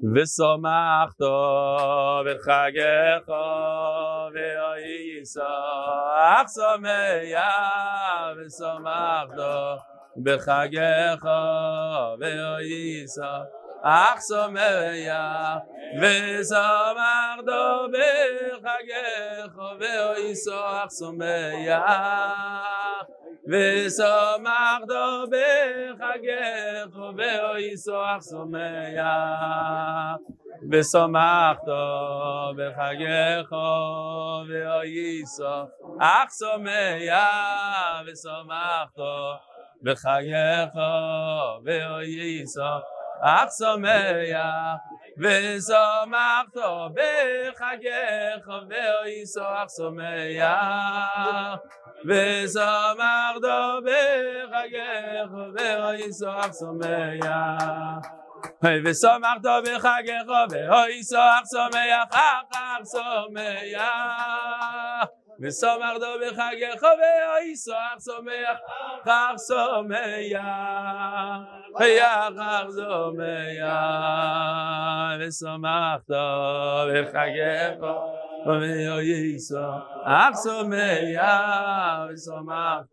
ושמחת בחגך וישמח שמח ושמחת בחגך וישמח שמח ושמחת בחגך וישמח שמח ושמחת בחגך וישמח שמח ושמחת בחגך וישמח שמח ושמחת בחגך וישמח שמח ושמחת בחגך וישמח שמח ושמחת בחגך וישמח שמח ושמחת בחגך וישמח שמח חג שמח ושמחת בחגך וישמח שמח חג שמח חג שמח ושמחת בחגך וישמח שמח ושמחת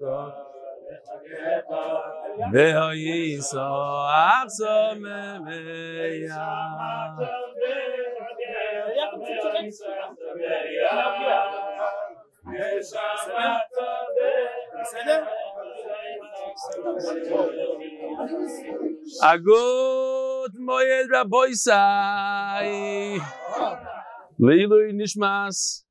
וישמח Agut Moed Raboisai Leilui Nishmas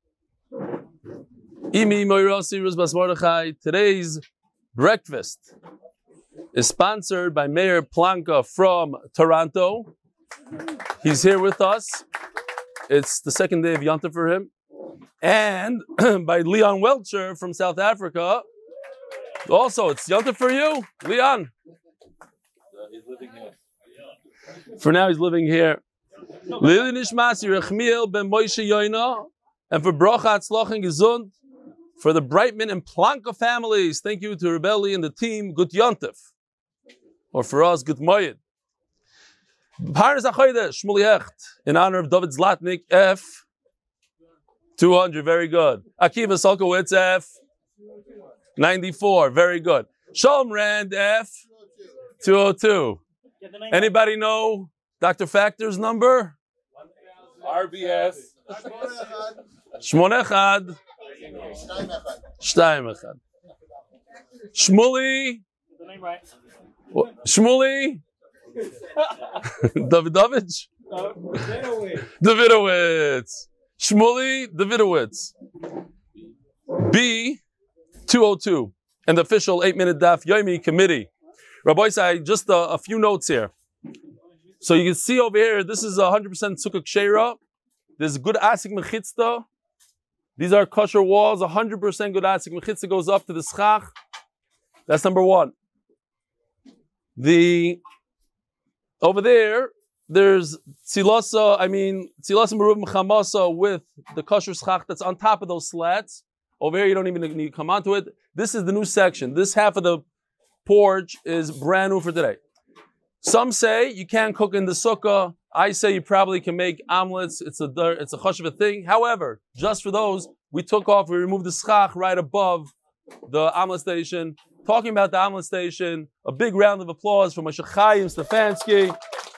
Imi Moirosi Ruzbas Mordechai. Today's breakfast is sponsored by Mayor Planka from Toronto. He's here with us. It's the second day of Yontif for him. And by Leon Welcher from South Africa. Also, it's Yontif for you, Leon. He's living here. For now, he's living here. Lili Nishmas Yerachmiel ben Moshe Yoina, and for Bracha Atzlach and Gesund, for the Brightman and Planka families. Thank you to Rebelli and the team. Good Yontif. Or for us, Good Moyed. Paras HaChodesh, Shmuley Hecht, in honor of David Zlatnik, F. 200, very good. Akiva Solkowitz, F. 94, very good. Shalom Rand, F. 202. Anybody know Dr. Factor's number? RBS. Shmonechad. Shtayimechad. Shmuley. Shmuley. Davidovich. Davidowitz. Shmuley Davidowitz. B 202. And the official 8-minute Daf Yomi committee. Rabbi Isai, just a few notes here. So you can see over here, this is 100% Sukkah Kshera. There's good Asik Mechitzta. These are kosher walls, 100% good Asik Mechitzta goes up to the Schach. That's number one. Over there, there's Tzilasa Merub Mechamasa with the kosher Schach that's on top of those slats. Over here, you don't even need to come onto it. This is the new section. This half of the porch is brand new for today. Some say you can't cook in the sukkah. I say you probably can make omelets. It's a chashuva thing. However, just for those, we removed the schach right above the omelet station. Talking about the omelet station, a big round of applause for Moshe Chaim Stefanski.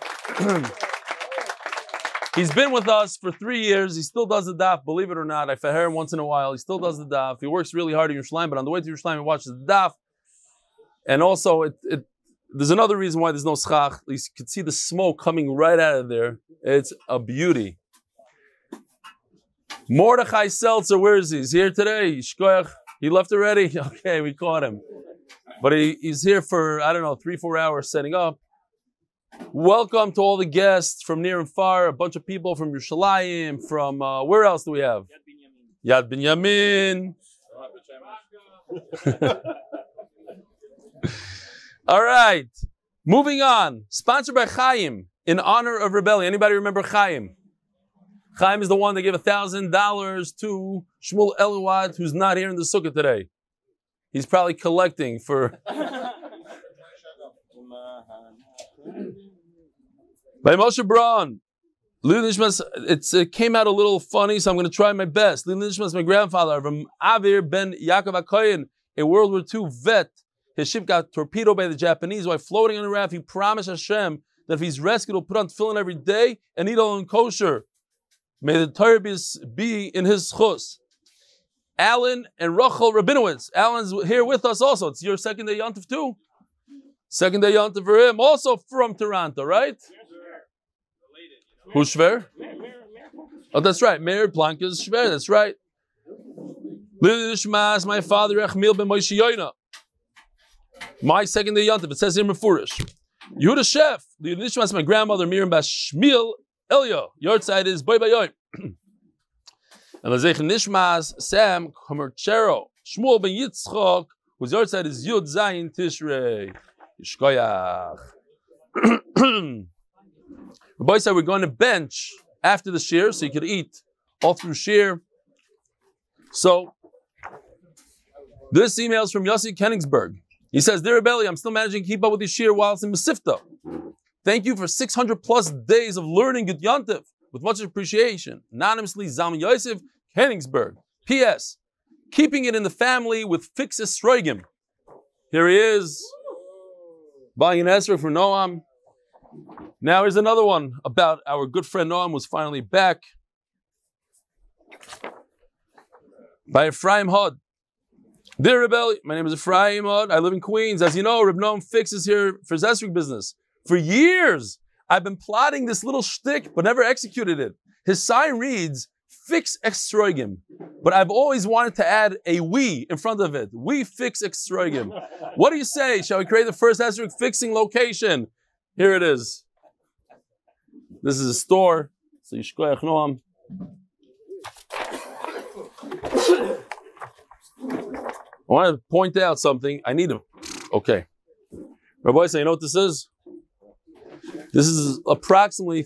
He's been with us for 3 years. He still does the daf, believe it or not. I hear him once in a while. He still does the daf. He works really hard in Yerushalayim, but on the way to Yerushalayim, he watches the daf. And also, there's another reason why there's no schach. You can see the smoke coming right out of there. It's a beauty. Mordechai Seltzer, where is he? He's here today. He left already? Okay, we caught him. But he's here for, 3-4 hours setting up. Welcome to all the guests from near and far. A bunch of people from Yerushalayim, from, where else do we have? Yad Binyamin. All right. Moving on. Sponsored by Chaim in honor of Rebelli. Anybody remember Chaim? Chaim is the one that gave $1,000 to Shmuel Eluad, who's not here in the sukkah today. He's probably collecting for... By Moshe Braun. It came out a little funny, so I'm going to try my best. My grandfather from Avir ben Yaakov HaKohen, a World War II vet. His ship got torpedoed by the Japanese while floating on the raft. He promised Hashem that if he's rescued, he'll put on tefillin every day and eat all in kosher. May the Torah be in his chus. Alan and Rachel Rabinowitz. Alan's here with us also. It's your second day Yontif too. Second day Yontif for him, also from Toronto, right? Who's Shver? Oh, that's right. Meir Plank is Shver. That's right. My father Echmil ben Moshe Yoina. My second day Yontif. It says here Mefurish. Yehuda Chef. My grandmother Miriam Bas Shmiel Elio. Your side is Boy Bayoy. And Lazech Nishmas Sam Komerchero Shmuel ben Yitzchok, whose your side is Yud Zayin Tishrei. Yishkoyach. Rabbi said we're going to bench after the shir, so you could eat all through shir. So this email is from Yossi Kenningsberg. He says, Dear Rebelli, I'm still managing to keep up with the shir while it's in Mesivta. Thank you for 600 plus days of learning Yud Yontif with much appreciation. Anonymously, Zalman Yosef Kenningsberg. P.S. Keeping it in the family with Fixus Sroigim. Here he is, buying an esrog for Noam. Now here's another one about our good friend Noam, who's finally back. By Ephraim Hod. Dear Rebelli, my name is Ephraim Hod. I live in Queens. As you know, Reb Noam fixes here for his esrog business. For years, I've been plotting this little shtick, but never executed it. His sign reads, Fix Extroigim. But I've always wanted to add a we in front of it. We fix Extroigim. What do you say? Shall we create the first esrog fixing location? Here it is. This is a store. So Yishkoyach Noam. I want to point out something. I need to. Okay. Rabbi, say, you know what this is? This is approximately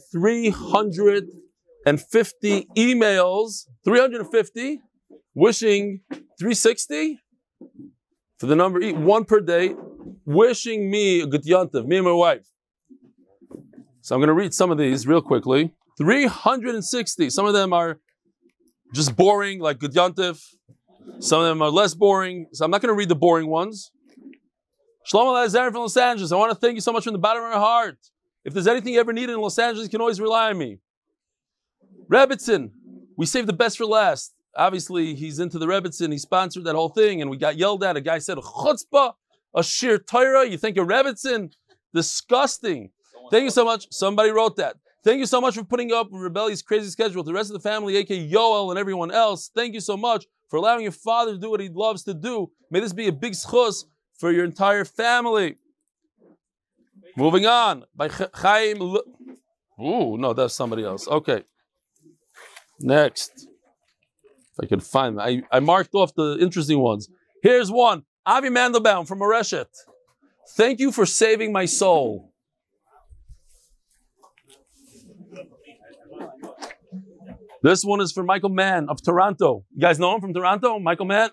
350 emails, 350, wishing 360 for the number, one per day, wishing me a good yontif, me and my wife. So I'm going to read some of these real quickly. 360. Some of them are just boring, like good yontif. Some of them are less boring. So I'm not going to read the boring ones. Shlomo Lazar from Los Angeles. I want to thank you so much from the bottom of my heart. If there's anything you ever needed in Los Angeles, you can always rely on me. Rebbitzin, we saved the best for last. Obviously, he's into the Rebbitzin. He sponsored that whole thing, and we got yelled at. A guy said, a chutzpah, a shir Torah. You think a Rebbitzin? Disgusting. Thank you so much. Somebody wrote that. Thank you so much for putting up with Rebelli's crazy schedule. The rest of the family, a.k.a. Yoel and everyone else, thank you so much for allowing your father to do what he loves to do. May this be a big schus for your entire family. Moving on. By Chaim. Ooh, no, that's somebody else. Okay. Next. If I can find them. I marked off the interesting ones. Here's one. Avi Mandelbaum from Moreshet. Thank you for saving my soul. This one is for Michael Mann of Toronto. You guys know him from Toronto? Michael Mann?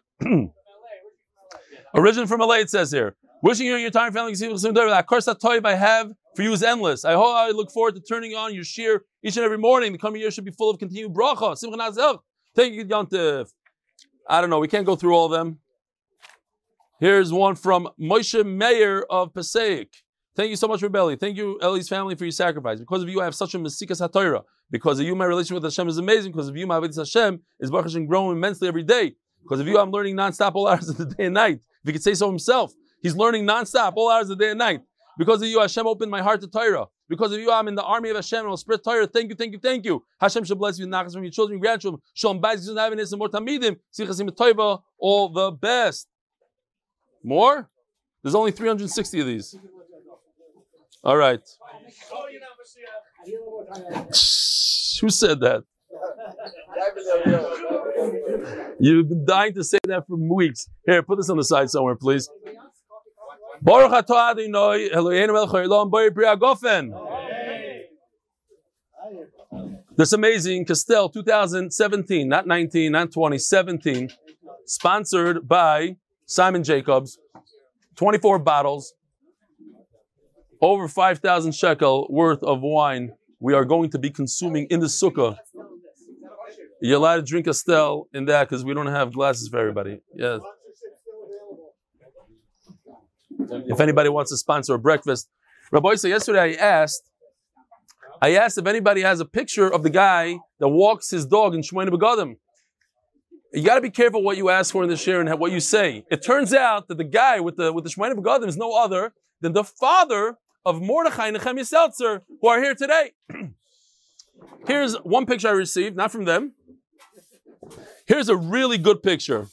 Origin from LA, it says here. Wishing you and your entire family that course that toy I have for you is endless. I look forward to turning on your shir each and every morning. The coming year should be full of continued bracha. Thank you, Yontif. I don't know. We can't go through all of them. Here's one from Moshe Meir of Passaic. Thank you so much, Rebelli. Thank you, Eli's family, for your sacrifice. Because of you, I have such a Mesikas HaTorah. Because of you, my relationship with Hashem is amazing. Because of you, my Avodas Hashem is Baruch Hashem growing immensely every day. Because of you, I'm learning nonstop all hours of the day and night. If he could say so himself, he's learning nonstop all hours of the day and night. Because of you, Hashem opened my heart to Torah. Because of you, I'm in the army of Hashem and will spread Torah. Thank you, thank you, thank you. Hashem should bless you, nachas from your children, your grandchildren. Shalom bayis, happiness, and more tamidim. Sichasim toiva, all the best. More? There's only 360 of these. All right. Who said that? You've been dying to say that for weeks. Here, put this on the side somewhere, please. Baruch atah Adonai Eloheinu melech haolam bo yibri hagofen. This amazing Castell 2017, not 19, not 20, 17, sponsored by Simon Jacobs. 24 bottles, over 5,000 shekel worth of wine we are going to be consuming in the sukkah. You're allowed to drink Estelle in that because we don't have glasses for everybody. Yes. If anybody wants to sponsor a breakfast. Rabbi, so yesterday I asked if anybody has a picture of the guy that walks his dog in Shmoyne Begadim. You got to be careful what you ask for in the share and what you say. It turns out that the guy with the Shmoyne Begadim is no other than the father of Mordechai and Nehemiah Seltzer, who are here today. Here's one picture I received, not from them. Here's a really good picture.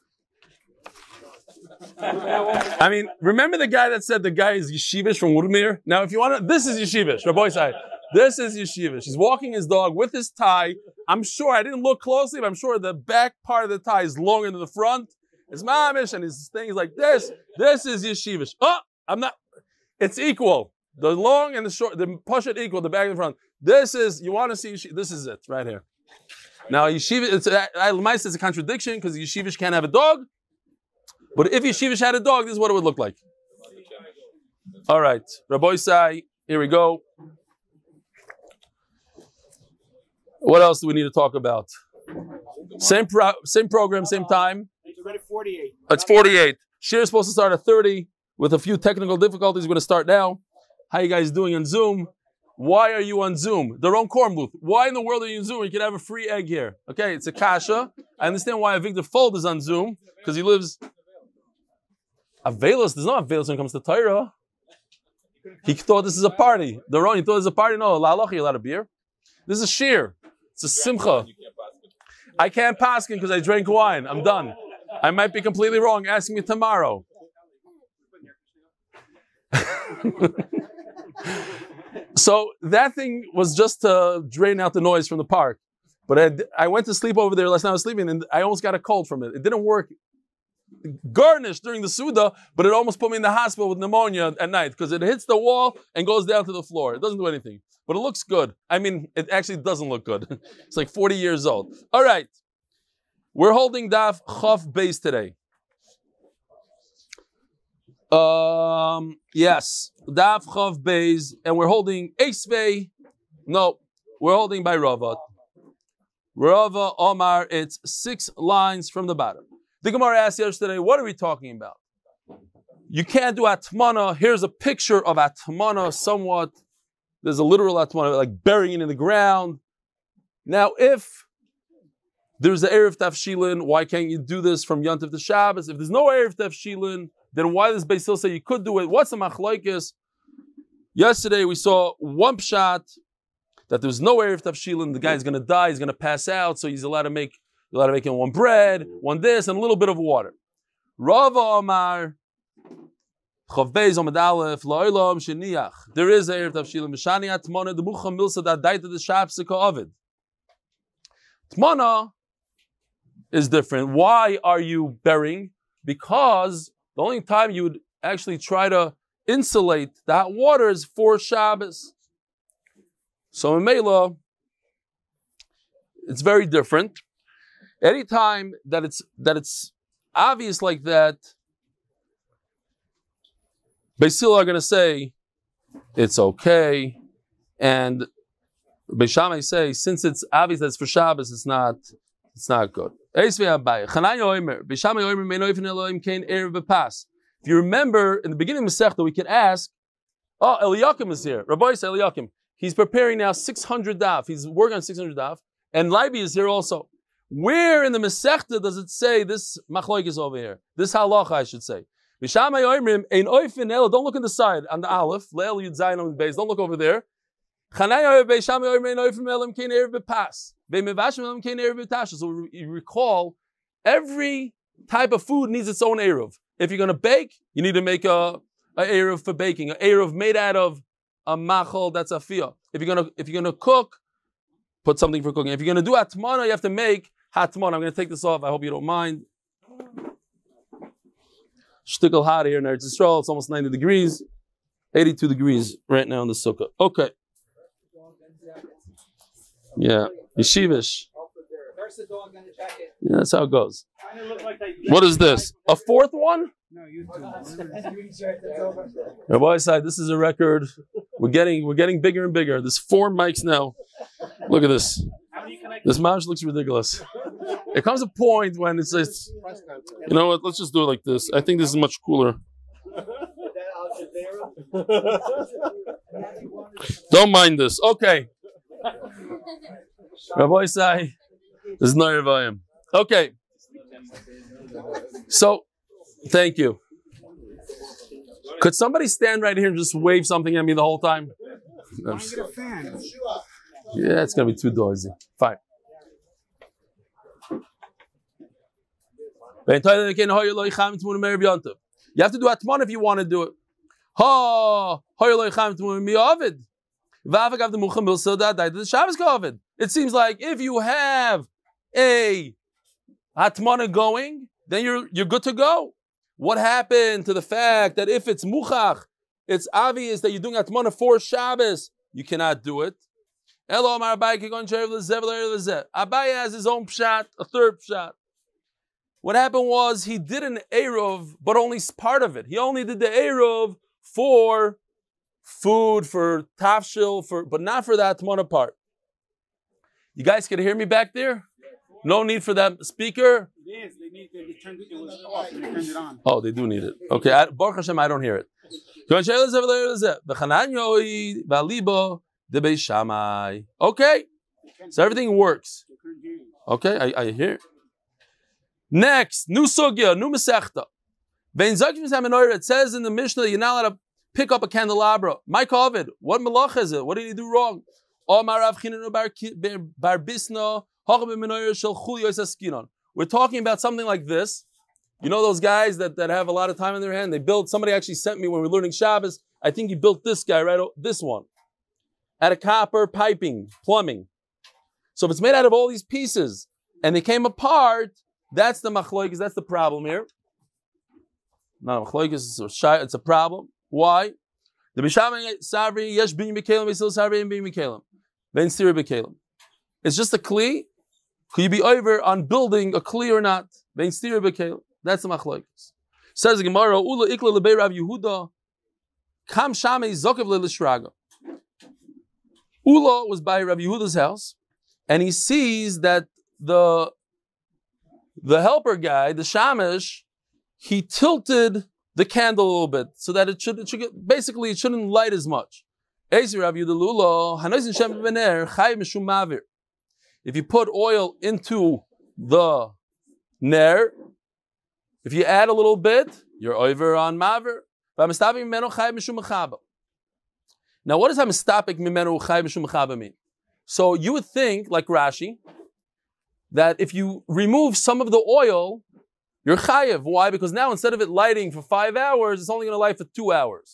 I mean, remember the guy that said the guy is Yeshivish from Woodmere? Now, if you want to, this is Yeshivish, Rabbi Isai. This is Yeshivish. He's walking his dog with his tie. I'm sure, I didn't look closely, but I'm sure the back part of the tie is longer than the front. It's mamish, and his thing is like this. This is Yeshivish. Oh, I'm not, it's equal. The long and the short, the push it equal, the back and the front. This is, you want to see, this is it, right here. Now, Yeshivish, it's a contradiction because Yeshivish can't have a dog. But if Yeshivish had a dog, this is what it would look like. All right, Rabbi Isai, here we go. What else do we need to talk about? Same program, same time. It's 48. It's 48. Shir is supposed to start at 30 with a few technical difficulties. We're going to start now. How you guys doing on Zoom? Why are you on Zoom? The wrong corn booth. Why in the world are you on Zoom? You can have a free egg here. Okay, it's a kasha. I understand why Victor Fold is on Zoom because he lives. Avelos, there's no Avelos when it comes to Torah. He thought this is a party. The wrong, he thought this is a party. No, la aloch, you're allowed a beer. This is a shir. It's a simcha. I can't paskin because I drank wine. I'm done. I might be completely wrong. Ask me tomorrow. So that thing was just to drain out the noise from the park. But I went to sleep over there last night. I was sleeping and I almost got a cold from it. It didn't work. Garnished during the Suda, but it almost put me in the hospital with pneumonia at night because it hits the wall and goes down to the floor. It doesn't do anything, but it looks good. I mean, it actually doesn't look good. It's like 40 years old. All right. We're holding Daf Chav Beis today. Yes, Daf Chav Beis, and we're holding Eisvei. No, we're holding by Rava. Rava Omar, it's 6 lines from the bottom. The Gemara asked yesterday, what are we talking about? You can't do atmana. Here's a picture of atmana somewhat. There's a literal atmana, like burying it in the ground. Now, if there's the Erev Tafshilin, why can't you do this from Yom Tov to Shabbos? If there's no Erev Tafshilin, then why does Beis Hillel say you could do it? What's the machlokes? Yesterday we saw one pshat that there's no Erev Tafshilin. The guy's going to die. He's going to pass out. So he's allowed to make him one bread, one this, and a little bit of water. Rava Amar, Chav Beis Amud Aleph, La'olam Sheniach. There is Erev Tafshilin. Mishani Atmana Demucha Milsa Da Daita De Shapsika Ovid. Tmana is different. Why are you burying? Because the only time you would actually try to insulate that water is for Shabbos. So in Mela, it's very different. Anytime that it's obvious like that, Beis Hillel are going to say it's okay, and Beis Shammai say since it's obvious that it's for Shabbos, it's not good. If you remember in the beginning of Masechta, we can ask, oh, Eliakim is here. Rabbi is Eliakim. He's preparing now 600 daf. He's working on 600 daf, and Leiby is here also. Where in the Masechta does it say this machlok is over here? This halacha, I should say. Don't look in the side on the Aleph. Le'el Yud Zayin on the base. Don't look over there. So you recall, every type of food needs its own eruv. If you're going to bake, you need to make a eruv for baking. An eruv made out of a machol, that's a fiyah. If you're gonna cook, put something for cooking. If you're going to do atmana, you have to make hatmana. I'm going to take this off. I hope you don't mind. Shtickle hot here in Eretz Yisrael. It's almost 90 degrees. 82 degrees right now in the sukkah. Okay. Yeah. Yeshivish. Yeah, that's how it goes. What is this? A fourth one? No, you Rabbi said this is a record We're getting bigger and bigger. There's 4 mics now. Look at this. This mouse looks ridiculous. It comes a point when it's just, you know what? Let's just do it like this. I think this is much cooler. Don't mind this. Okay. Rabbi Isai, this is Noyer Vayim. Okay. So, thank you. Could somebody stand right here and just wave something at me the whole time? Yeah, it's going to be too noisy. Fine. You have to do Atman if you want to do it. It seems like if you have a Atman going, then you're good to go. What happened to the fact that if it's muchach, it's obvious that you're doing Atman for Shabbos, you cannot do it. Abai has his own pshat, a third pshat. What happened was he did an Eruv, but only part of it. He only did the Eruv for food, for tafshil, but not for the Atmana part. You guys can hear me back there? No need for that speaker? It is. They turned it was off and they turned it on. Oh, they do need it. Okay, Baruch Hashem, I don't hear it. Okay, so everything works. Okay, I hear it. Next, new sugya, new mesechta. It says in the Mishnah that you're not allowed to pick up a candelabra. My Kovid, what malach is it? What did he do wrong? We're talking about something like this. You know those guys that have a lot of time in their hand? They build, somebody actually sent me when we were learning Shabbos, I think he built this guy, right? This one. Out of copper, piping, plumbing. So if it's made out of all these pieces and they came apart, that's the machloikis, that's the problem here. Not a machloikis, it's a problem. Why? The Bishamay Savri, Yesh Bin Bikalim, Isil Savri and Bin Bikalim. Ben Siri Bikalim. It's just a kli. Could you be over on building a kli or not? Ben Siri Bikalim. That's the machloikis. Says the Gemara, Ula Ikla Lebei Rav Yehuda, Kam Shamei Zokav Lelishraga. Ula was by Rav Yehuda's house, and he sees that the helper guy, the shamish, he tilted the candle a little bit so that it should basically it shouldn't light as much. If you put oil into the ner, if you add a little bit, you're over on maver. Now, what does hamistapik mimenu chay mishum mechaba mean? So you would think, like Rashi, that if you remove some of the oil, you're chayev. Why? Because now instead of it lighting for 5 hours, it's only going to light for 2 hours.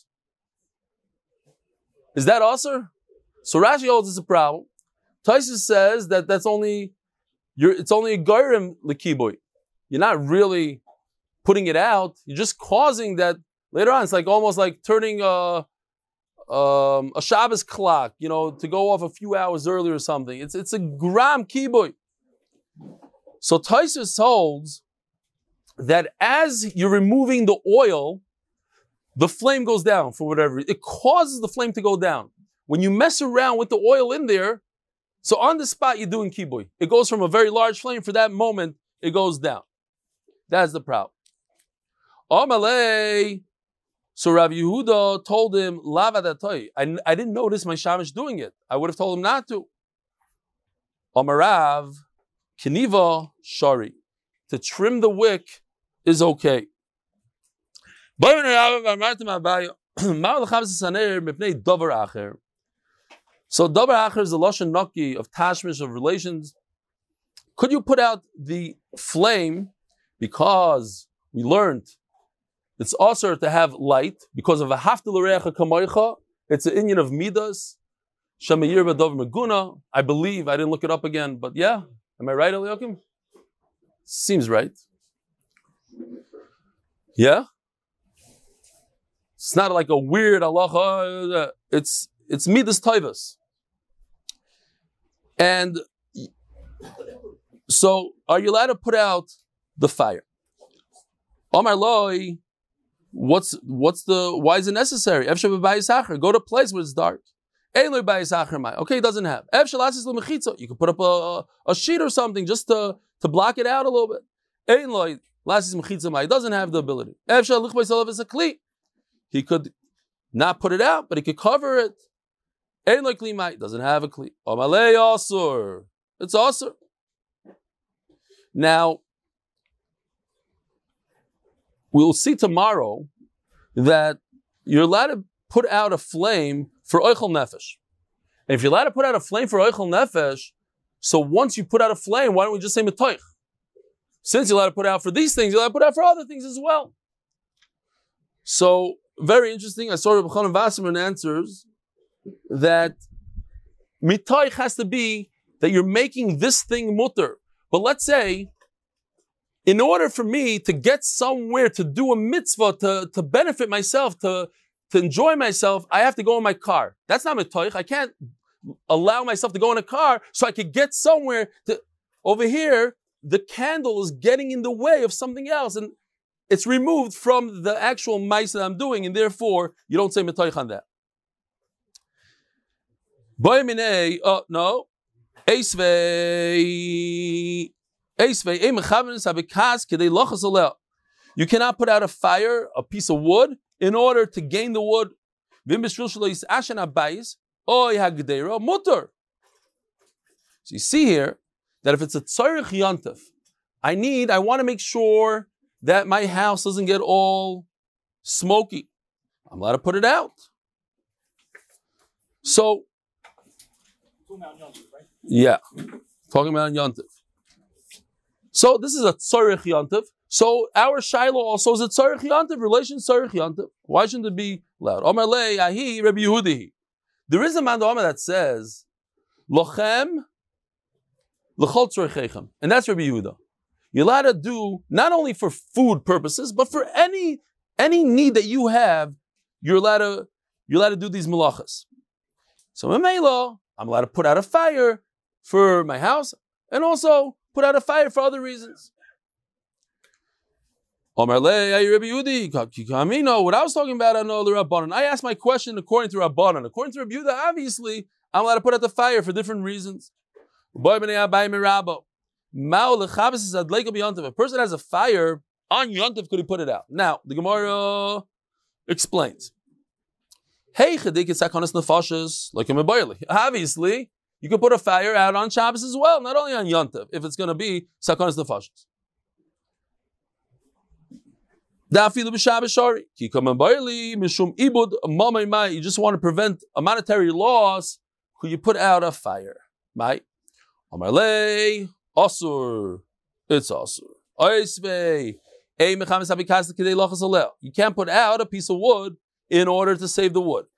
Is that also? So Rashi holds it's a problem. Taisus says that it's only a goyim likiboy. You're not really putting it out. You're just causing that later on. It's like almost like turning a Shabbos clock, to go off a few hours earlier or something. It's a gram kiboy. So Taisus holds that as you're removing the oil, the flame goes down for whatever. It causes the flame to go down. When you mess around with the oil in there, so on the spot you're doing kiboy. It goes from a very large flame, for that moment, it goes down. That's the problem. Amalei. So Rav Yehuda told him, Lavadatoi. I didn't notice my shamish doing it. I would have told him not to. Amarav, Keniva, Shari. To trim the wick is okay. So davar acher is the lashon naki of tashmish, of relations. Could you put out the flame, because we learned it's also to have light because of a haftel recha kamoicha. It's an inyan of midas. Shamayir b'dov meguna. I believe, I didn't look it up again, but yeah, am I right, Eliakim? Seems right. Yeah. It's not like a weird halacha. It's midas toivas. And so, are you allowed to put out the fire? Omar loi. why is it necessary? Go to a place where it's dark. Okay, it doesn't have. You can put up a sheet or something just to block it out a little bit. It doesn't have the ability. He could not put it out, but he could cover it. It doesn't have a kli. It's asur. Now, we'll see tomorrow that you're allowed to put out a flame for oichel nefesh. And if you're allowed to put out a flame for oichel nefesh, so once you put out a flame, why don't we just say metoich? Since you're allowed to put out for these things, you're allowed to put out for other things as well. So, very interesting. I saw Rabbi Chanan Wasserman answers that mitoich has to be that you're making this thing mutter. But let's say, in order for me to get somewhere to do a mitzvah, to benefit myself, to enjoy myself, I have to go in my car. That's not mitoich. I can't allow myself to go in a car so I could get somewhere to. Over here, the candle is getting in the way of something else, and it's removed from the actual mice that I'm doing, and therefore you don't say metoich on that. No. You cannot put out a fire, a piece of wood, in order to gain the wood. So you see here that if it's a tzarich yontif, I want to make sure that my house doesn't get all smoky. I'm allowed to put it out. So, yeah, talking about yontif. So this is a tzarich yontif. So our shiloh also is a tzarich yontif, relation tzarich yontif. Why shouldn't it be loud? Omar lei ahi Rabbi Yehudi. There is a man that says lochem l'chol tzorchechem, and that's Rabbi Yehuda. You're allowed to do not only for food purposes, but for any need that you have. You're allowed to do these malachas. So in Mela, I'm allowed to put out a fire for my house, and also put out a fire for other reasons. Omar le Rabbi Yehudi, what I was talking about, I know the Rabbanan. I asked my question according to Rabbanan. According to Rabbi Yehuda, obviously, I'm allowed to put out the fire for different reasons. A person has a fire on Yontif, could he put it out? Now, the Gemara explains. Obviously, you can put a fire out on Shabbos as well, not only on Yontif, if it's going to be Sakonas Nefashos. You just want to prevent a monetary loss, could you put out a fire? Right? Amarle, Asur, it's Asur. You can't put out a piece of wood in order to save the wood.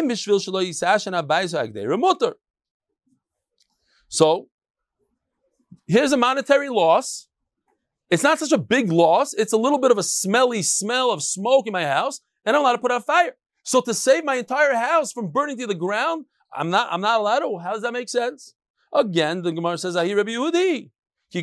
So, here's a monetary loss. It's not such a big loss. It's a little bit of a smelly smell of smoke in my house, and I'm allowed to put out fire. So to save my entire house from burning to the ground, I'm not allowed to. How does that make sense? Again, the Gemara says, Ahi Rabbi Yehudi.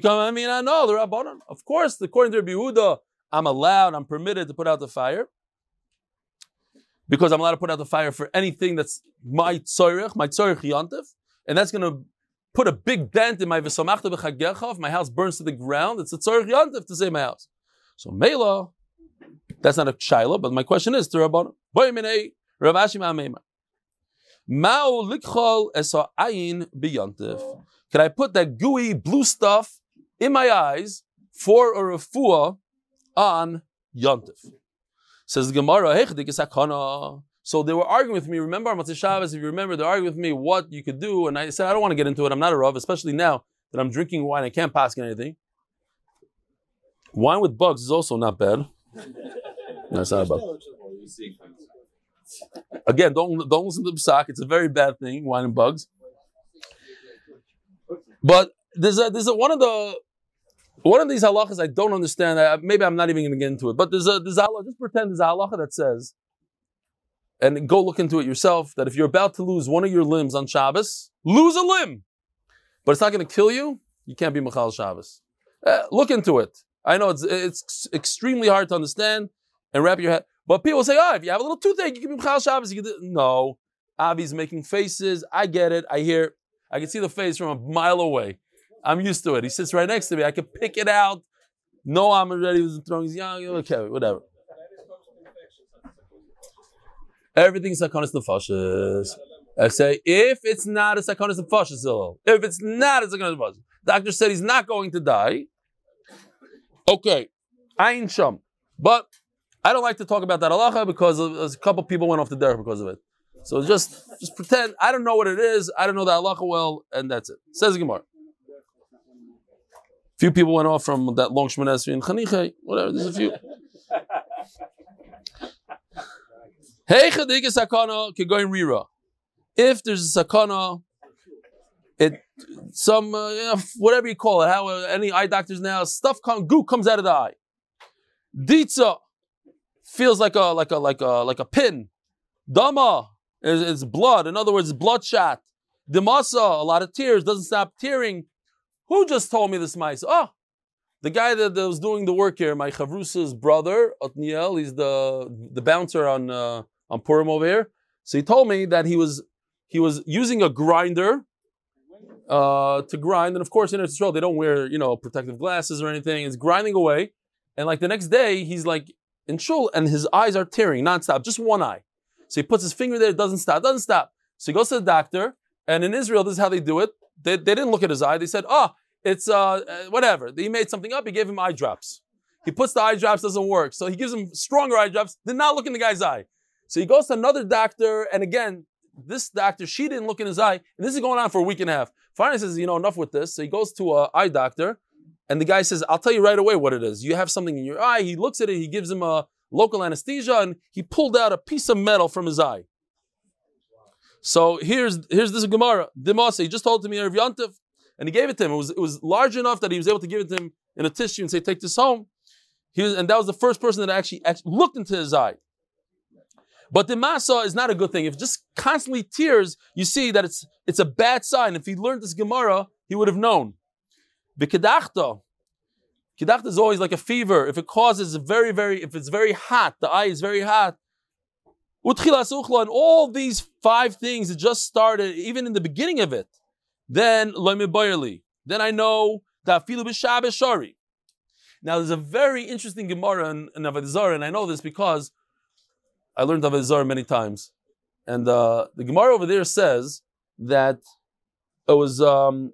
Of course, according to Rabbi Yehuda, I'm permitted to put out the fire. Because I'm allowed to put out the fire for anything that's my tzorich yontif, and that's going to put a big dent in my v'samachta b'chagecha. If my house burns to the ground, it's a tzorich yontif to save my house. So Mela, that's not a shaila, but my question is to Rabbanan. Rav Ashi ma'ameimar. Ma'u likchol esa ayin b'yontif. Can I put that gooey blue stuff in my eyes for a refuah on yontif? Says the Gemara, so they were arguing with me. Remember on Motzei Shabbos, if you remember, they're arguing with me what you could do. And I said, I don't want to get into it. I'm not a Rav, especially now that I'm drinking wine. I can't pass anything. Wine with bugs is also not bad. No, it's not a bug. Again, don't listen to the psak. It's a very bad thing, wine and bugs. But there's one of these halachas I don't understand. Maybe I'm not even going to get into it. But there's a halacha. Just pretend there's a halacha that says, and go look into it yourself, that if you're about to lose one of your limbs on Shabbos, lose a limb, but it's not going to kill you, you can't be Machal Shabbos. Look into it. I know it's extremely hard to understand and wrap your head. But people say, if you have a little toothache, you can be Mechal Shabbos. You can do. No. Avi's making faces. I get it. I hear. I can see the face from a mile away. I'm used to it. He sits right next to me. I can pick it out. No, I'm already throwing his young. Okay, whatever. Everything's Sakonis Nefashis. I say, if it's not a Sakonis Nefashis, if it's not a Sakonis Nefashis, doctor said he's not going to die. Okay, Ayin Sham. But I don't like to talk about that halacha because a couple people went off the derech because of it. So just pretend I don't know what it is. I don't know the halacha well, and that's it. Says the Gemara. Few people went off from that long Shemona Esrei and Chaniche. Whatever. There's a few. Hey, chadik is sakana kegoin rira. If there's a sakana, whatever you call it, how any eye doctors now, goo comes out of the eye. Ditza feels like a pin. Dama is blood. In other words, bloodshot. Dimasa, a lot of tears, doesn't stop tearing. Who just told me this mice? The guy that was doing the work here, my Chavrusa's brother, Otniel, he's the bouncer on Purim over here. So he told me that he was using a grinder to grind, and of course in Israel they don't wear protective glasses or anything. It's grinding away, and like the next day he's like in shul, and his eyes are tearing nonstop, just one eye. So he puts his finger there, it doesn't stop. So he goes to the doctor, and in Israel this is how they do it. They didn't look at his eye. They said, it's whatever. He made something up. He gave him eye drops. He puts the eye drops, doesn't work. So he gives him stronger eye drops. Did not look in the guy's eye. So he goes to another doctor, and again, this doctor, she didn't look in his eye. And this is going on for a week and a half. Finally he says, enough with this. So he goes to an eye doctor, and the guy says, I'll tell you right away what it is. You have something in your eye. He looks at it. He gives him a local anesthesia, and he pulled out a piece of metal from his eye. So here's this Gemara. Dimasa, he just told it to me Erev Yontif, and he gave it to him. It was large enough that he was able to give it to him in a tissue and say, take this home. And that was the first person that actually looked into his eye. But Dimasa is not a good thing. If just constantly tears, you see that it's a bad sign. If he learned this Gemara, he would have known. Kedachta is always like a fever. If it causes if it's very hot, the eye is very hot. And all these 5 things that just started, even in the beginning of it, then I know that filu b'Shabbos shari. Now there's a very interesting Gemara in Avodah Zarah, and I know this because I learned Avodah Zarah many times. And the Gemara over there says that it was Rav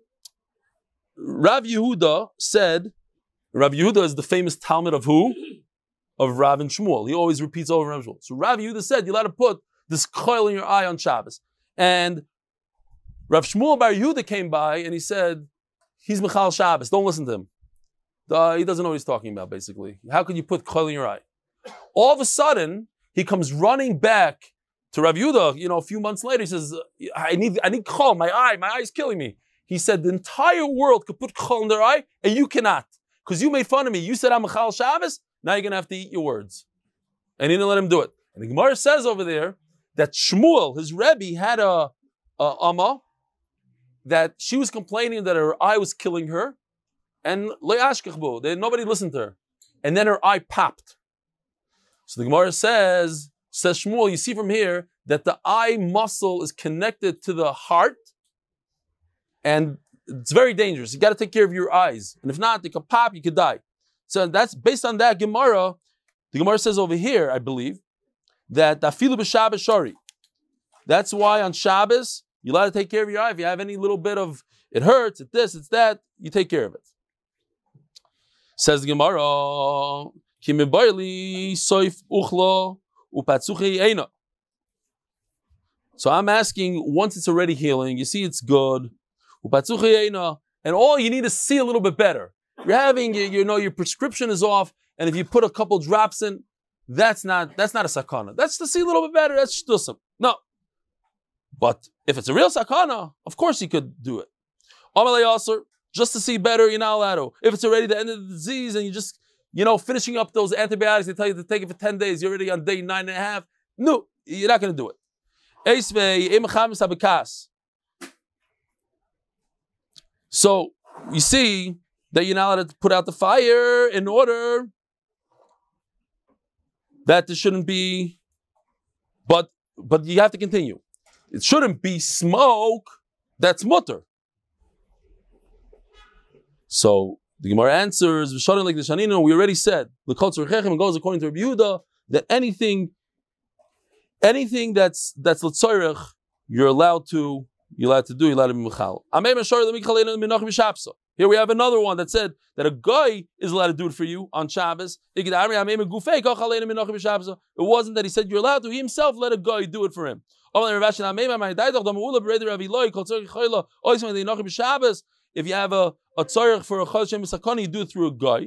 Yehuda said. Rav Yehuda is the famous Talmud of who? Of Rav and Shmuel. He always repeats over Rav and Shmuel. So Rav Yehuda said, you're allowed to put this coil in your eye on Shabbos. And Rav Shmuel Bar Yehuda came by and he said, he's Mechal Shabbos, don't listen to him. He doesn't know what he's talking about, basically. How could you put coil in your eye? All of a sudden, he comes running back to Rav Yehuda, a few months later, he says, I need coil, my eye is killing me. He said, the entire world could put coil in their eye, and you cannot. Because you made fun of me. You said I'm Mechal Shabbos, now you're going to have to eat your words. And he didn't let him do it. And the Gemara says over there that Shmuel, his Rebbe, had a Amma that she was complaining that her eye was killing her. And nobody listened to her. And then her eye popped. So the Gemara says Shmuel, you see from here that the eye muscle is connected to the heart. And it's very dangerous. You got to take care of your eyes. And if not, they could pop, you could die. So that's based on that Gemara. The Gemara says over here, I believe, that afilu b'Shabbos shari. That's why on Shabbos, you're allowed to take care of your eye. If you have any little bit of, it hurts, it's this, it's that, you take care of it. Says the Gemara, Ki mebayli soif uchla upatzuchi eina. So I'm asking, once it's already healing, you see it's good, upatzuchi eina, and all you need is see a little bit better. You're having, your prescription is off, and if you put a couple drops in, that's not a sakana. That's to see a little bit better. That's shtusam. No. But if it's a real sakana, of course you could do it. Amalei Yasser, just to see better, you're not allowed to. If it's already the end of the disease and you just, finishing up those antibiotics, they tell you to take it for 10 days, you're already on day 9.5. No, you're not going to do it. So, you see that you're not allowed to put out the fire in order that there shouldn't be, but you have to continue. It shouldn't be smoke that's mutter. So the Gemara answers, like the Shanina, we already said, the Kotzer Chechem goes according to Rabbi Yehuda, that anything that's l'tzorech, you're allowed to do, you're allowed to be mechal. Here we have another one that said that a guy is allowed to do it for you on Shabbos. It wasn't that he said you're allowed to, he himself let a guy do it for him. If you have a tzorech for a chol shem misakana, you do it through a guy.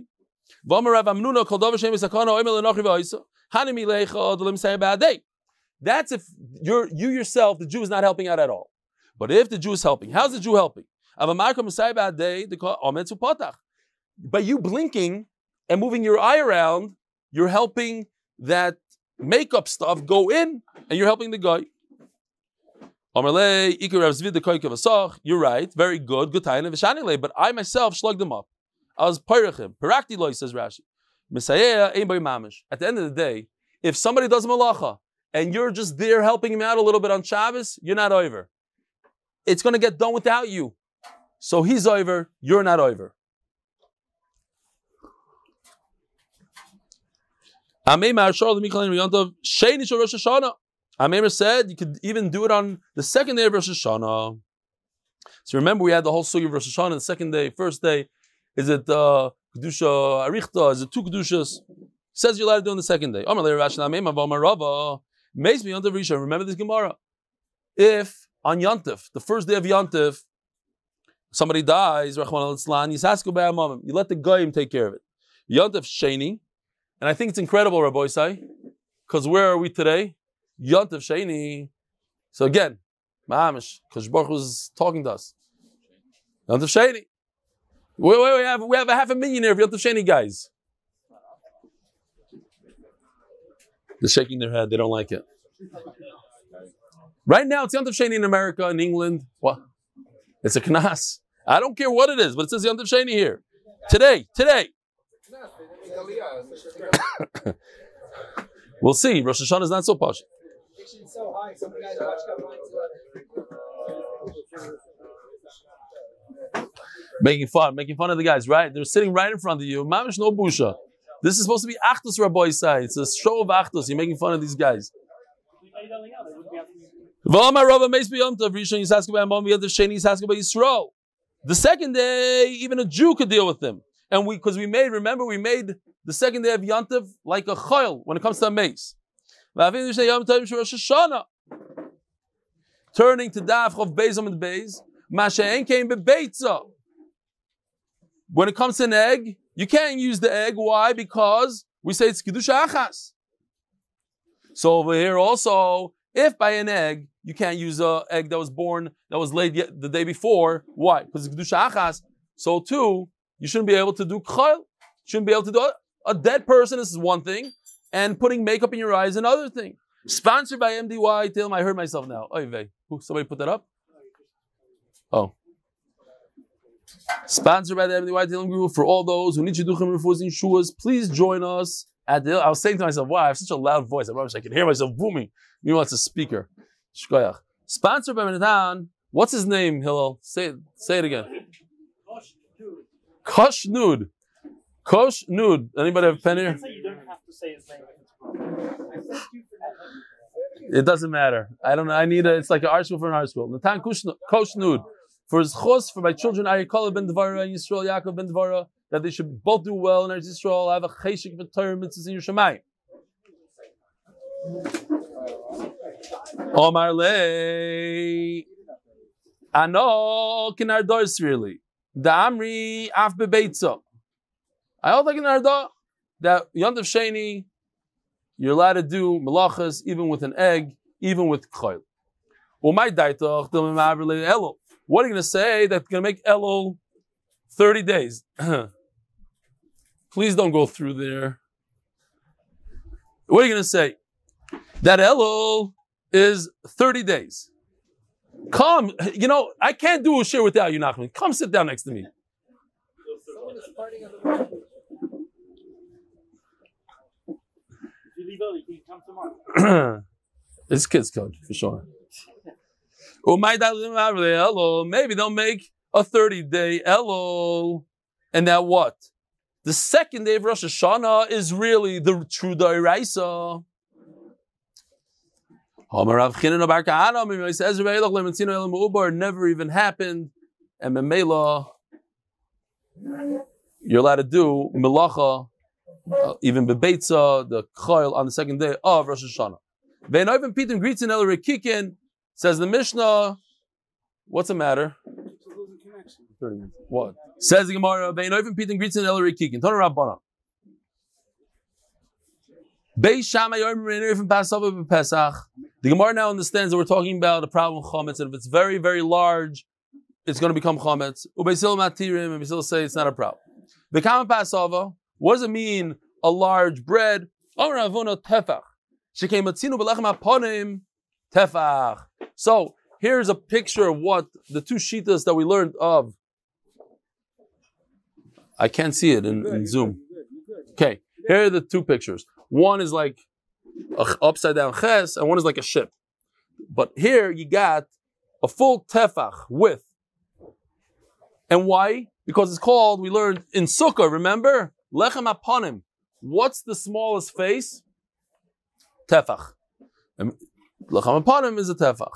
That's if you yourself, the Jew, is not helping out at all. But if the Jew is helping, how's the Jew helping? By you blinking and moving your eye around, you're helping that makeup stuff go in, and you're helping the guy. You're right, very good, but I myself slugged them up. I was pirachim. Parakti loy, says Rashi. At the end of the day, if somebody does malacha and you're just there helping him out a little bit on Shabbos, you're not over. It's going to get done without you. So he's over, you're not over. Ameir said you could even do it on the second day of Rosh Hashanah. So remember, we had the whole sugi of Rosh Hashanah. The second day, first day, is it Kedusha Arichta? Is it two Kedushas? Says you're allowed to do it on the second day. Remember this Gemara. If on Yontif, the first day of Yontif, somebody dies, you let the Goyim take care of it. Yontif Sheni, and I think it's incredible, Rabbi Isai, because where are we today? Yontif Sheni. So again, Ma'amish, because Baruch was talking to us. Yontif Sheni. We have 500,000 here of Yontif Sheni guys. They're shaking their head. They don't like it. Right now, it's Yontif Sheni in America, in England. What? It's a knas. I don't care what it is, but it says Yontif Sheni here. Today. We'll see. Rosh Hashanah is not so posh. Making fun of the guys, right? They're sitting right in front of you. Mamish no busha. This is supposed to be Achdus Rabbi side. It's a show of Achdus. You're making fun of these guys. The second day, even a Jew could deal with them. And we made the second day of Yontif like a chayil when it comes to a mace. Turning to Daf Chav Beis Amud Beis, Masha'en came bebeitza. When it comes to an egg, you can't use the egg. Why? Because we say it's Kedusha Achas. So over here also, if by an egg, you can't use an egg that was laid the day before. Why? Because it's Kedusha Achas. So too, you shouldn't be able to do chayil. You shouldn't be able to do a dead person. This is one thing. And putting makeup in your eyes is another thing. Sponsored by MDY. Tell them I heard myself now. Somebody put that up? Oh. Sponsored by the MDY Tehillim Group for all those who need Shidduchim Rufus in Shuas. Please join us at the. I was saying to myself, wow, I have such a loud voice. I can hear myself booming. Meanwhile, it's a speaker. Shkoyach. Sponsored by Menatan. What's his name, Hillel? Say it again. Kosh Nud. Kosh Nud. Anybody have a pen here? You don't have to say his name. It doesn't matter. I don't know. It's like an art school for an art school. Natan Kosh Nud. For his chos, for my children, Ayakala ben Devara and Yisrael Yaakov ben Devara, that they should both do well in Eretz Yisrael, have a cheshik for Torah mitzvahs in Yerushalayim. Omar le, ano kinar dors really. Da amri af bebeitza. I hold like in Arda that Yontif Sheni, you're allowed to do melachas even with an egg, even with chayil. Umay daitach del ma'aver elul. What are you going to say that's going to make Elul 30 days? Please don't go through there. What are you going to say? That Elul is 30 days. Come, I can't do a share without you, Nachman. Come sit down next to me. leave early, you can come tomorrow. It's kids' code for sure. Maybe they'll make a 30-day elul, and now what? The second day of Rosh Hashanah is really the true Doiraisa. Never even happened, and Memela, you're allowed to do Melacha, even Bebeitza, the Chayil, on the second day of Rosh Hashanah. Ve'noivim pitim gritzin el rekikin, says the Mishnah. What's the matter? 30 minutes. What? Says the Gemara, Ve'noivim pitim gritzin el rekikin. Tana Rabbana. The Gemara now understands that we're talking about a problem of chametz, and if it's very, very large, it's going to become chametz. Ubeisil matirim, and Beisil say it's not a problem. The Kama Pasava, what does it mean? A large bread. Amar Avuna tefach. Shekei matzinu belechem haponim tefach. So here's a picture of what the two shitas that we learned of. I can't see it in Zoom. Okay, here are the two pictures. One is like an upside down ches, and one is like a ship. But here you got a full tefach width. And why? Because it's called, we learned in Sukkah, remember? Lechem haponim. What's the smallest face? Tefach. And lechem haponim is a tefach.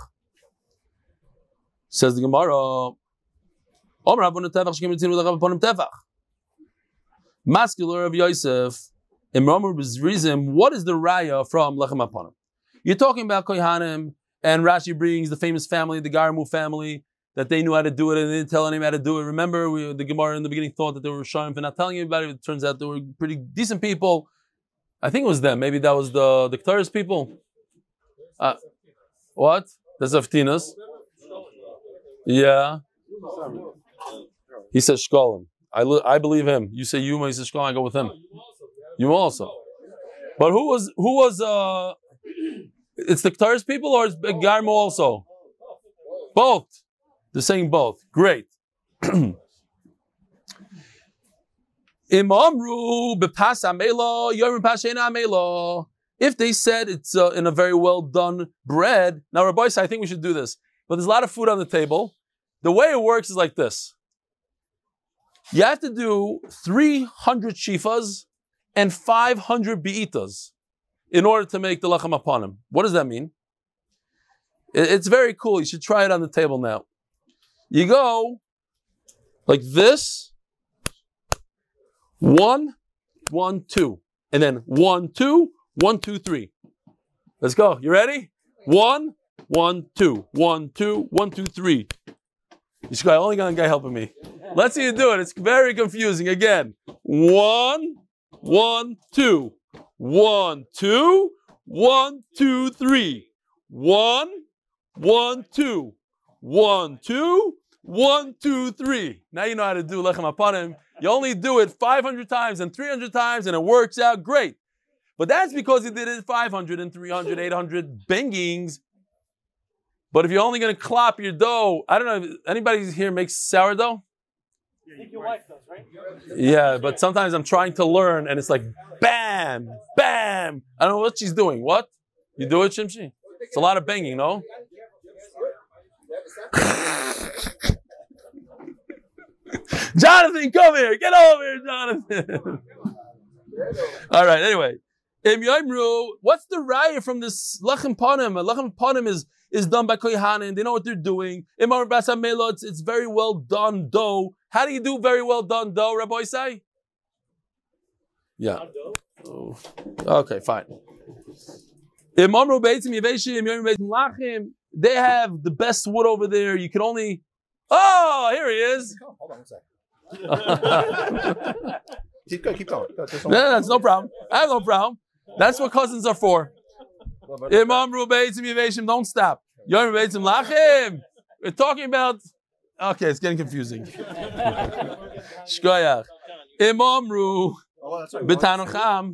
Says the Gemara, Omer Rabbeinu tefach shekem mitzinu lechem haponim tefach. Mascular of Yosef. In Romer Bezrizim, what is the raya from Lechem Haponim? You're talking about Kohanim, and Rashi brings the famous family, the Garmu family, that they knew how to do it and they didn't tell anyone how to do it. Remember, the Gemara in the beginning thought that they were shying for not telling anybody. It turns out they were pretty decent people. I think it was them. Maybe that was the Ketores people. What? The Zaftinas. Yeah. He says Shkolim. I believe him. You say Yuma, he says Shkolim, I go with him. You also. But who was it's the Ketores people or it's Garmu also? Both. They're saying both. Great. If they said it's in a very well done bread, now Rabbi said, I think we should do this. But there's a lot of food on the table. The way it works is like this. You have to do 300 shifas and 500 bi'itas in order to make the lechem haponim. What does that mean? It's very cool. You should try it on the table now. You go like this, 1, 1, 2, and then 1, 2, 1, 2, 3. Let's go. You ready? 1, 1, 2, 1, 2, 1, 2, 3. You should go. I only got a guy helping me. Let's see you do it. It's very confusing. Again, 1, 1, 2, 1, 2, 1, 2, 3. 1, 1, 2, 1, 2, 1, 2, 3. Now you know how to do lechem haponim. You only do it 500 times and 300 times, and it works out great. But that's because you did it 500 and 300, 800 bangings. But if you're only going to clap your dough, I don't know if anybody here makes sourdough? I think your wife does, right? Yeah, but sometimes I'm trying to learn, and it's like bam, bam. I don't know what she's doing. What? You do it, Shimshi? It's a lot of banging, no? Jonathan, come here. Get over here, Jonathan. All right, anyway. What's the raya from this lechem panim? Lechem panim is done by kohanim. They know what they're doing. It's very well done dough. How do you do very well done dough, Rabbi Isai? Yeah. Oh. Okay, fine. They have the best wood over there. You can only... Oh, here he is. Hold on a second. Keep going. No, that's no problem. I have no problem. That's what cousins are for. Don't stop. We're talking about... Okay, it's getting confusing. Shkoyach. Imamru b'tanocham.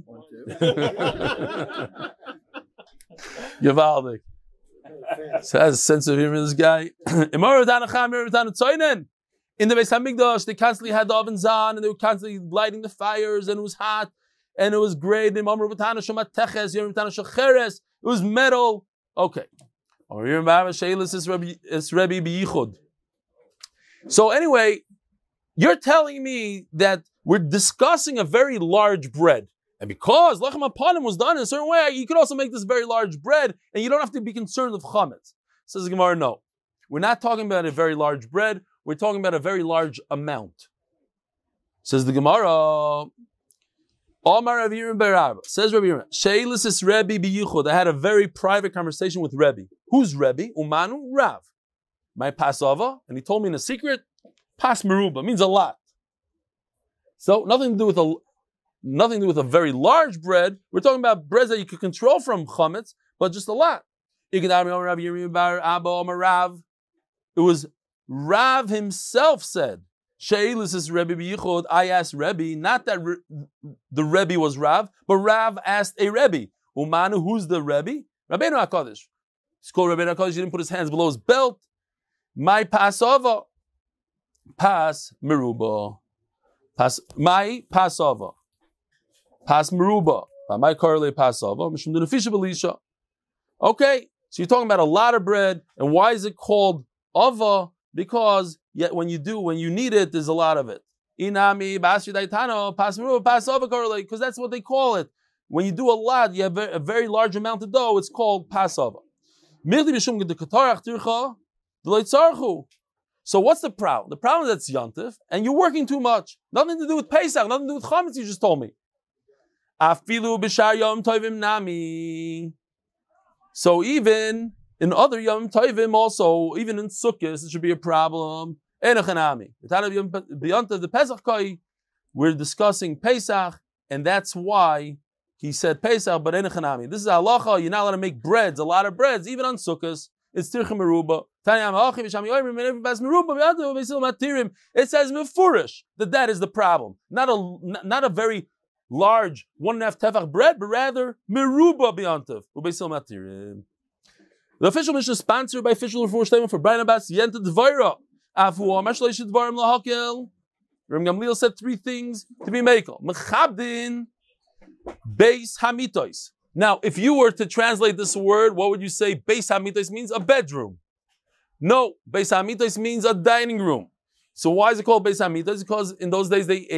Yavaldik. So has a sense of humor, this guy. In the Beis Hamikdash, they constantly had the ovens on, and they were constantly lighting the fires, and it was hot. and it was great. It was metal. Okay. So anyway, you're telling me that we're discussing a very large bread. And because Lechem Apanim was done in a certain way, you could also make this very large bread, and you don't have to be concerned with chametz. Says the Gemara, no. We're not talking about a very large bread. We're talking about a very large amount. Says the Gemara, Omar Rav Yirim bar Abba. Says Rav Yirim, Sheilis is Rebbe b'yichud. I had a very private conversation with Rebbe. Who's Rebbe? Umanu Rav. My pasava, and he told me in a secret, pas meruba, means a lot. So nothing to do with a very large bread. We're talking about breads that you could control from chametz, but just a lot. It was Rav himself said, Sheilis is Rebbe b'yichud. I asked Rebbe, not that the Rebbe was Rav, but Rav asked a Rebbe. Umanu, who's the Rebbe? Rabbeinu HaKadosh. He's called Rabbeinu HaKadosh. He didn't put his hands below his belt. My pasova, pas meruba, pas my pasova, pas meruba. My correlate pasova. Mishum denefisha belisha. Okay, so you're talking about a lot of bread, and why is it called ava? Because yet when you need it, there's a lot of it. Inami basri daitano pas meruba pas ava correlate, because that's what they call it. When you do a lot, you have a very large amount of dough. It's called pas ava. So what's the problem? The problem is that's Yantif, and you're working too much. Nothing to do with Pesach, nothing to do with Chametz, you just told me. So even in other Yom Tovim also, even in Sukkot, it should be a problem. The Pesach Kai, we're discussing Pesach, and that's why he said Pesach, but Enechanami. This is halacha, you're not allowed to make breads, a lot of breads, even on Sukkot. It's tircha meruba. It says mefurish that is the problem. Not a very large 1.5 tefach bread, but rather meruba b'yantav. The official mission is sponsored by official refuah statement for Brian Abbas Yenta Dvaira. Afu Amashleish Dvarim Lahakel. Ram Gamliel said 3 things to be mekel. Mechabdin Beis Hamitois. Now, if you were to translate this word, what would you say? Beis Hamitos means a bedroom. No, Beis Hamitos means a dining room. So why is it called Beis Hamitos? Because in those days they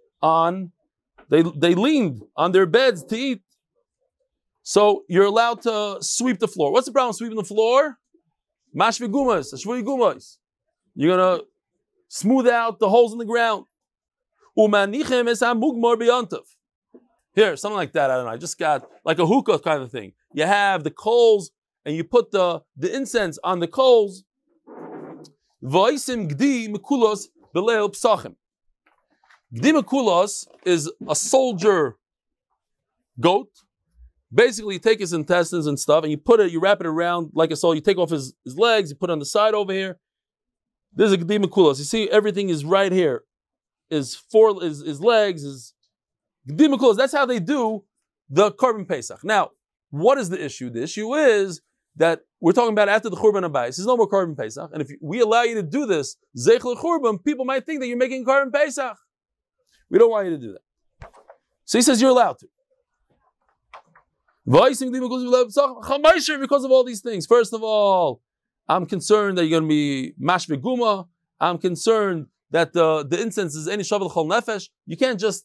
leaned on their beds to eat. So you're allowed to sweep the floor. What's the problem with sweeping the floor? Mashvi gumas, ashvui gumas. You're gonna smooth out the holes in the ground. Umanichem es hamugmor b'yantav. Here, something like that, I don't know. I just got like a hookah kind of thing. You have the coals and you put the incense on the coals. Voisim gdi mekulos beleil psachim. Gdi mekulos is a soldier goat. Basically, you take his intestines and stuff and you wrap it around like a soul. You take off his legs, you put it on the side over here. This is a gdi mekulos. You see, everything is right here. His legs, his that's how they do the Korban Pesach. Now, what is the issue? The issue is that we're talking about after the Churban Abayis. There's no more Korban Pesach. And if we allow you to do this, Zeich L'Churban, people might think that you're making Korban Pesach. We don't want you to do that. So he says you're allowed to. Because of all these things. First of all, I'm concerned that you're going to be Mashve Guma. I'm concerned that the incense is any Shavuot Chol Nefesh. You can't just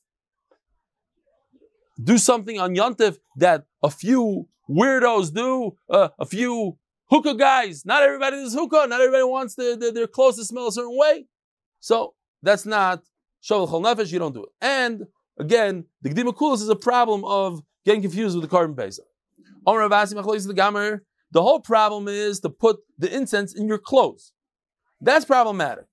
do something on Yontif that a few weirdos do, a few hookah guys. Not everybody does hookah. Not everybody wants their clothes to smell a certain way. So that's not Shavuot Chol Nefesh. You don't do it. And again, the Gdima Kulas is a problem of getting confused with the Korban Pesach. The whole problem is to put the incense in your clothes. That's problematic.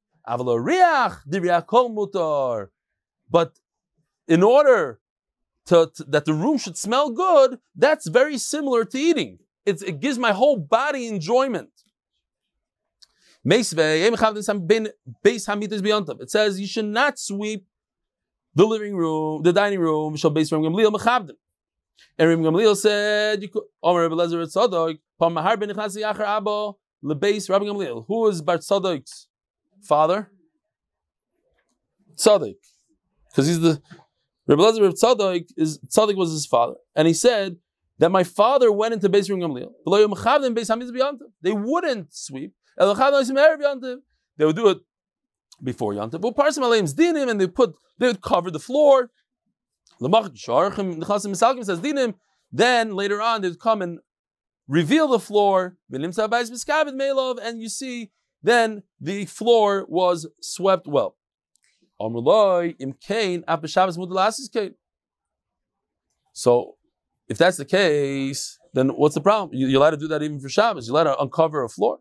But in order that the room should smell good, that's very similar to eating. It gives my whole body enjoyment. It says you should not sweep the living room, the dining room. And Rim Gamliel said, who is Bar Tzadok's father? Tzadok. Because he's the Rabbi Elazar Reb Tzadok was his father, and he said that my father went into Beis Gamliel. They wouldn't sweep. They would do it before Yom Tov. And they would cover the floor. Says dinim. Then later on they would come and reveal the floor. And you see, then the floor was swept well. So, if that's the case, then what's the problem? You're allowed to do that even for Shabbos. You're allowed to uncover a floor.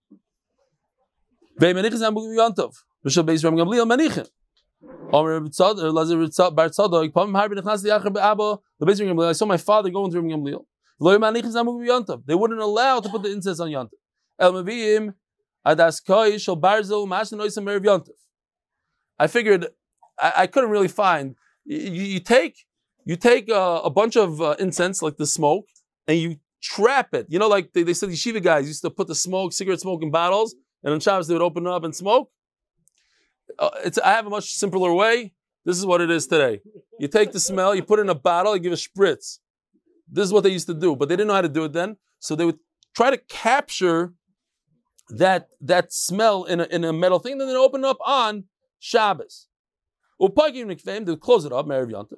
I saw my father going through Gamliel. They wouldn't allow to put the incense on Yontif. I figured I couldn't really find. You take a bunch of incense, like the smoke, and you trap it. You know, like they said, yeshiva guys used to put the cigarette smoke in bottles, and on Shabbos they would open it up and smoke. I have a much simpler way. This is what it is today. You take the smell, you put it in a bottle, you give a spritz. This is what they used to do, but they didn't know how to do it then. So they would try to capture that smell in a metal thing, then they open it up on Shabbos. They would close it up, Me'erev Yontif.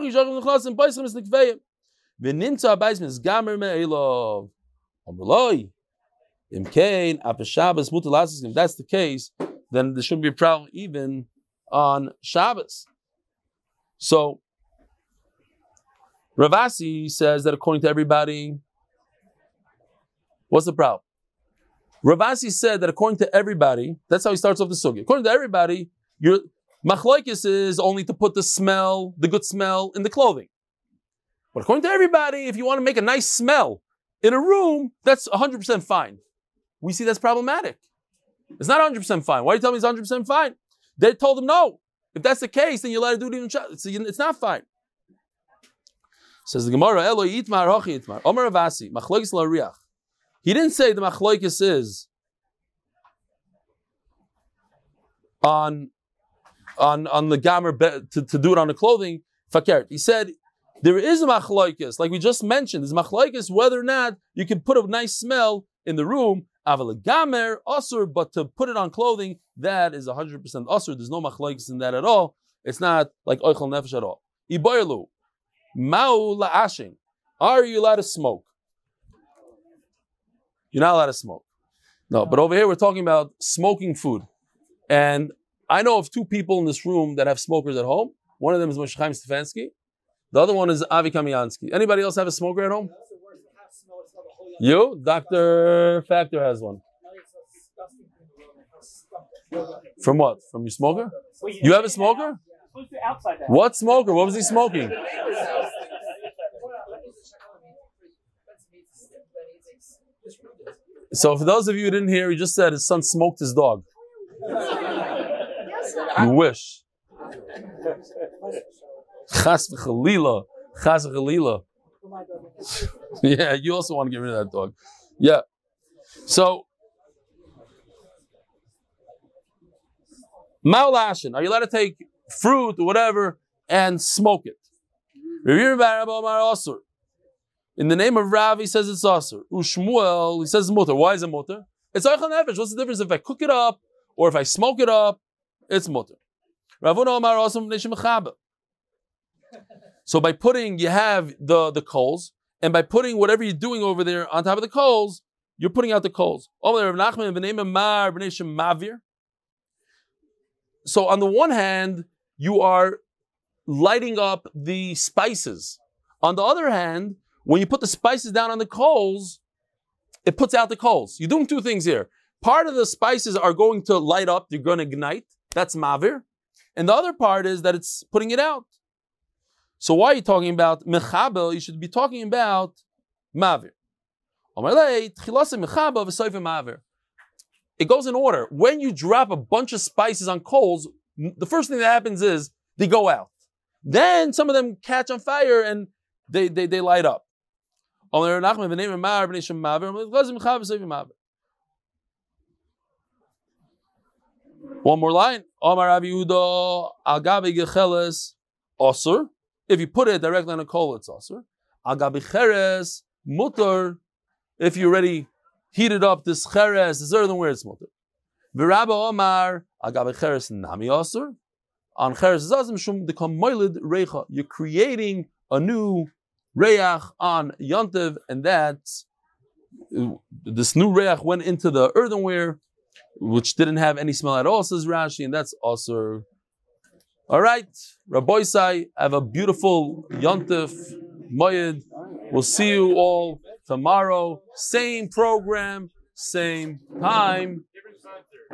If that's the case, then there shouldn't be a problem even on Shabbos. So, Ravasi says that according to everybody, what's the problem? Ravasi said that according to everybody, that's how he starts off the sugi. According to everybody, your machlokes is only to put the good smell in the clothing. But according to everybody, if you want to make a nice smell in a room, that's 100% fine. We see that's problematic. It's not 100% fine. Why are you telling me it's 100% fine? They told him no. If that's the case, then you're allowed to do it even. It's not fine. Says the Gemara, Elo yitmar hochi yitmar. Omer Ravasi, machlokes la'riach. He didn't say the machlokes is on the gamer to do it on the clothing. Fakert. He said there is a machlokes, like we just mentioned. There's machlokes whether or not you can put a nice smell in the room. Aval gamer asur, but to put it on clothing, that is 100% asur. There's no machlokes in that at all. It's not like oichel nefesh at all. Iboyelu ma'u la'ashin. Are you allowed to smoke? You're not allowed to smoke. No, but over here we're talking about smoking food. And I know of two people in this room that have smokers at home. One of them is Moshe Chaim Stefanski. The other one is Avi Kamiansky. Anybody else have a smoker at home? You? Dr. Factor has one. From what? From your smoker? You have a smoker? What smoker? What was he smoking? So for those of you who didn't hear, he just said his son smoked his dog. You wish. Chas v'chalila. Chas v'chalila. Yeah, you also want to get rid of that dog. Yeah. So, ma'ulashin. Are you allowed to take fruit or whatever and smoke it? In the name of Rav, he says it's asur. Ushmuel, he says it's mutter. Why is it mutter? It's oichel nefesh. What's the difference if I cook it up or if I smoke it up? It's mutter. Ravuna Omar also mechaber. So by putting, you have the coals, and by putting whatever you're doing over there on top of the coals, you're putting out the coals. So on the one hand, you are lighting up the spices. On the other hand, when you put the spices down on the coals, it puts out the coals. You're doing two things here. Part of the spices are going to light up, they're going to ignite. That's mavir. And the other part is that it's putting it out. So why are you talking about mechabel? You should be talking about mavir. It goes in order. When you drop a bunch of spices on coals, the first thing that happens is they go out. Then some of them catch on fire and they light up. One more line. Omar Rav Yehuda al gabe gecheles osur. If you put it directly on a coal, it's also. Agabi cheres mutar. If you already heated up this cheres, this earthenware, it's mutar. V'Rabba Omar agabi cheres nami also. On cheres zazim shum dekam moilid reicha. You're creating a new reach on yontiv, and that's this new reach went into the earthenware, which didn't have any smell at all, says Rashi, and that's also. All right, Rabbi Sai, have a beautiful Yontif Moyed. We'll see you all tomorrow. Same program, same time.